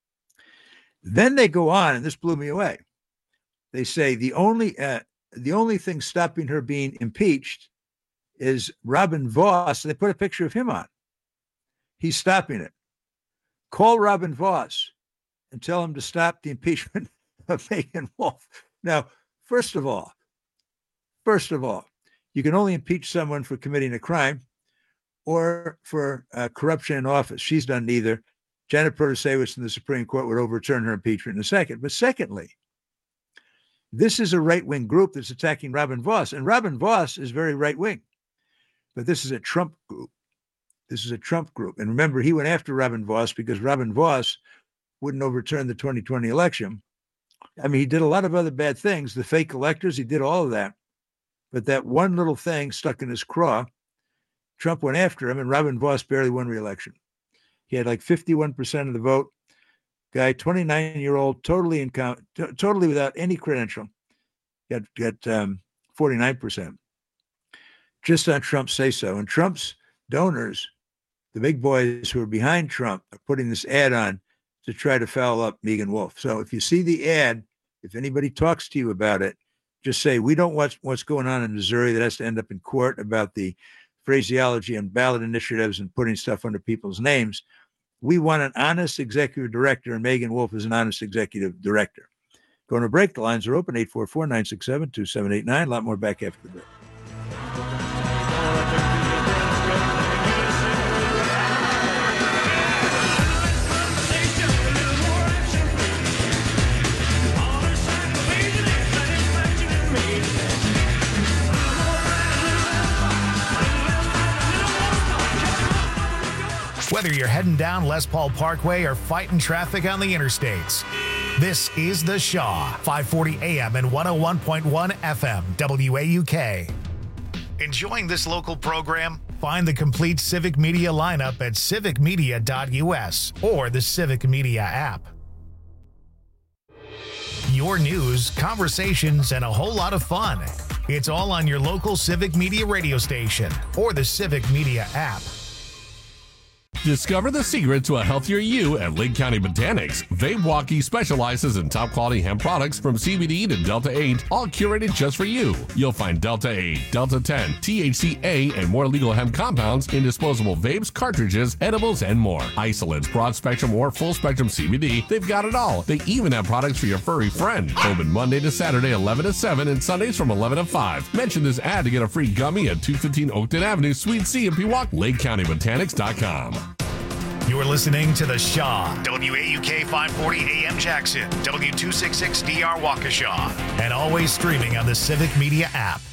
Then they go on, and this blew me away. They say the only, uh, the only thing stopping her being impeached is Robin Vos. They put a picture of him on. He's stopping it. Call Robin Vos and tell him to stop the impeachment of Megan Wolf. Now, First of all, first of all, you can only impeach someone for committing a crime or for uh, corruption in office. She's done neither. Janet Protasewicz in the Supreme Court would overturn her impeachment in a second. But secondly, this is a right-wing group that's attacking Robin Vos, and Robin Vos is very right-wing. But this is a Trump group. This is a Trump group. And remember, he went after Robin Vos because Robin Vos wouldn't overturn the twenty twenty election. I mean, he did a lot of other bad things, the fake electors, he did all of that. But that one little thing stuck in his craw. Trump went after him, and Robin Vos barely won re-election. He had like fifty-one percent of the vote. Guy, twenty-nine-year-old, totally incom- t- totally without any credential. Got, got um, forty-nine percent. Just on Trump's say-so. And Trump's donors, the big boys who are behind Trump, are putting this ad on to try to foul up Megan Wolf. So if you see the ad, if anybody talks to you about it, just say, we don't want what's going on in Missouri that has to end up in court about the phraseology and ballot initiatives and putting stuff under people's names. We want an honest executive director, and Megan Wolf is an honest executive director. Going to break. The lines are open, eight four four, nine six seven, two seven eight nine. A lot more back after the break. Whether you're heading down Les Paul Parkway or fighting traffic on the interstates, this is The Shaw, five forty A M and one oh one point one F M, W A U K. Enjoying this local program? Find the complete Civic Media lineup at civic media dot U S or the Civic Media app. Your news, conversations, and a whole lot of fun. It's all on your local Civic Media radio station or the Civic Media app. Discover the secret to a healthier you at Lake County Botanics. Vape Walkie specializes in top quality hemp products from C B D to Delta eight, all curated just for you. You'll find Delta eight, Delta ten, T H C A, and more legal hemp compounds in disposable vapes, cartridges, edibles, and more. Isolates, broad spectrum, or full spectrum C B D, they've got it all. They even have products for your furry friend. Open Monday to Saturday, eleven to seven, and Sundays from eleven to five. Mention this ad to get a free gummy at two fifteen Oakton Avenue, Suite C in Pewaukee. Lake County Botanics dot com. You're listening to The Shaw, W A U K five forty A M Jackson, W two sixty-six D R Waukesha, and always streaming on the Civic Media app.